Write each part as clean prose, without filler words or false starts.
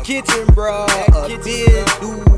kitchen, bro. A big dude.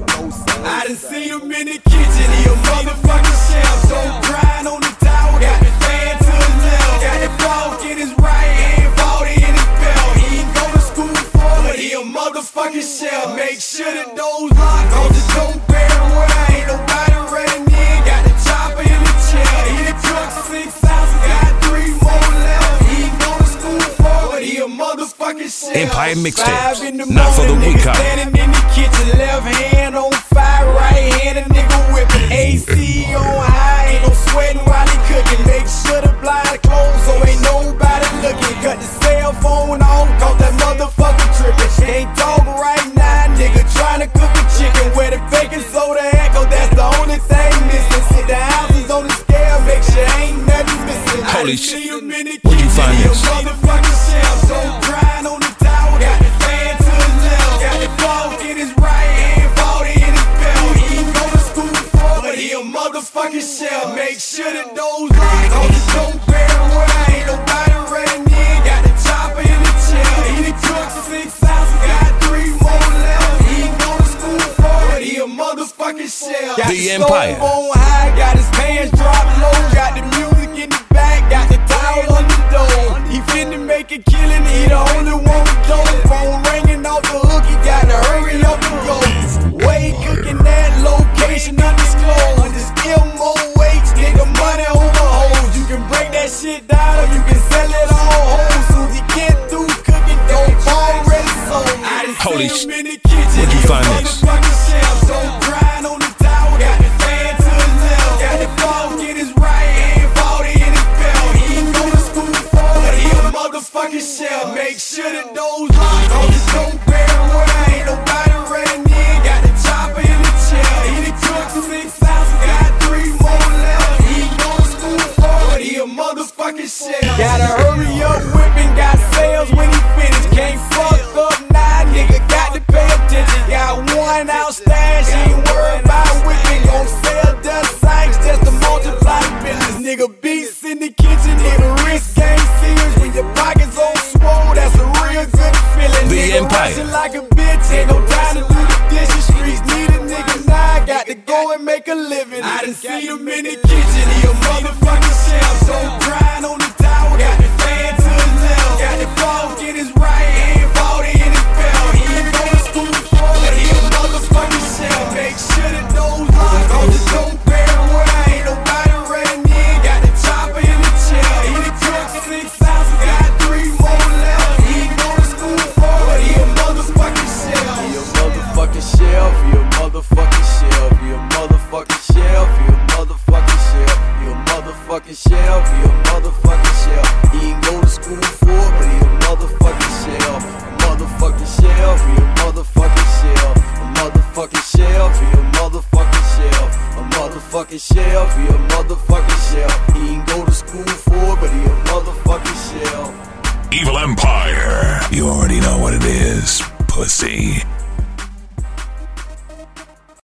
I done seen him in the kitchen. He a motherfucking chef. Don't grind on the tower. Got the fan to his left. Got the fork in his right hand, 40 in his belt. He ain't go to school for, but he a motherfucking chef. Make sure the doors locked, cause the don't bear away. Ain't nobody running in. Got the chopper in the chair. He done took 6 ounces, got 3 more left. He ain't go to school for, but he a motherfucking chef. Empire Mixtapes, 5 in the not for the morning, weak nigga out. standing in the kitchen, left hand on fire, right hand a nigga whipping. AC on high, ain't no sweating while he cooking. Make sure the blind closed so ain't nobody looking. Cut the cell phone off, cause that motherfucker tripping. Ain't talk right now, nigga trying to cook a chicken. Where the bacon soda at, cause that's the only thing missing. Sit the ounces on the scale, make sure ain't nothing missing. Holy shit, where'd you find this? Motherfucking chef, don't grind on the tower. Got the fan to his left, got the fork in his right hand, 40 in his belt. He ain't go to school for, but he a motherfucking chef. Make sure the doors locked, cause the don't bear away. Ain't nobody running in. Got the chopper in the chair. He done took 6 ounces, got 3 more left. He ain't go to school for, but he a motherfucking chef. Got The the Empire. stove on high, got his pants dropped low, got the music in the back, got the towel on the door. He finna make a killing, he the only one with dope. Phone ringing off the hook, he gotta hurry up and go. Way cooking that location undisclosed. Just give more weights, nigga, money over hoes. You can break that shit down or you can sell it all whole. Soon as he get through cooking, don't already sold. I done Holy seen him in the kitchen. where'd you He a find this? motherfucking chef. Don't grind on the tower. Got the fan to his left. Got the fork in his right hand, 40 in his belt. He ain't go to school for, but he a motherfucking chef. Make sure the doors locked, cause the don't bear away. Ain't nobody running in. Got the chopper in the chair. He done took 6 ounces, got 3 more left. He ain't go to school for, but he a motherfucking chef. Gotta hurry up whipping, got sales when he finished. Can't fuck up now, nigga, got to pay attention. Got 1 out stash, ain't worried about whipping. Gon' sell dust signs just to multiply the business. Nigga beats in the kitchen, nigga wrist game serious. When your pockets on swole, that's a real good feeling. The Nigga Empire. rushing like a bitch, ain't no time to do the dishes. Streets need a nigga now, got to go and make a living. I done seen him in the kitchen, he a motherfucking chef. Don't grind on the tower, got the fan to his left, got the fork in his right hand, 40 in his belt. He ain't go to school for, but he a motherfucking chef. Make sure the doors locked, cause the don't bear away. Ain't nobody running in. Got the chopper in the chair. He done took 6 ounces, got 3 more left. He ain't go to school for, but he a motherfucking chef. He a motherfucking chef. He a motherfucking chef. He a motherfucking chef. He a motherfucking chef. He a motherfucking chef. He a motherfucking chef. He ain't go to school for, but he a motherfucking chef. A motherfucking chef. He a motherfucking chef. A motherfucking chef. He a motherfucking chef. A motherfucking chef. He a motherfucking chef. He ain't go to school for, but he a motherfucking chef. Evil Empire. You already know what it is, pussy.